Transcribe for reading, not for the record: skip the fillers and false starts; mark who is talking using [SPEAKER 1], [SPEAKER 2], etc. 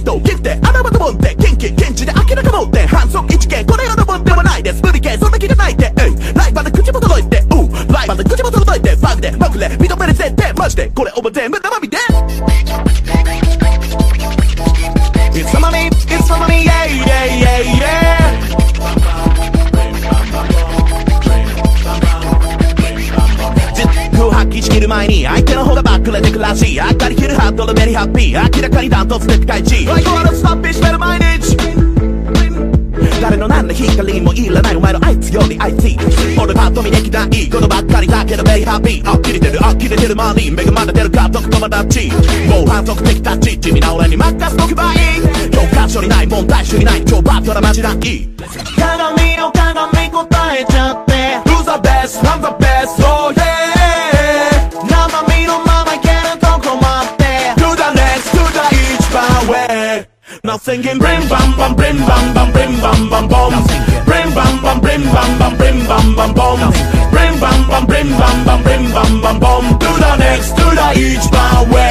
[SPEAKER 1] とギフテ穴場と思って元気現地で明らかもって反則一見これほどもんではないです無理系そんな気がないってライバル口も届いてライバル口も届いてバグでバグで認める前提マジでこれ表無駄まみで It's the money, it's the money, yeah, yeah, yeah, yeah 実を発揮しきる前に相手の方がバックれてくらしい明かりきるハードルベリーハッピー明らかにダントツでピカイチ相変わらずスタッピーしてる毎日誰の何の光もいらないお前のあいつより IT 俺パッと見できないことばっかりだけどベリーハッピー呆れてる呆れてる周り恵まれてる家族友達もう反則的タッチ地味な俺に任せとけばいい教科書にない問題集にない超バットなマジない鏡よ鏡答えちゃって Who's the best? I'm the best Oh yeah 生身のままいけるとこまって To the next to the each my way Now singing brim bam bam brim bam bam brim bam bam bom Brim bam bam brim bam bam brim bam bam bom Brim bam bam brim bam bam brim bam bam bom To the next to the each my way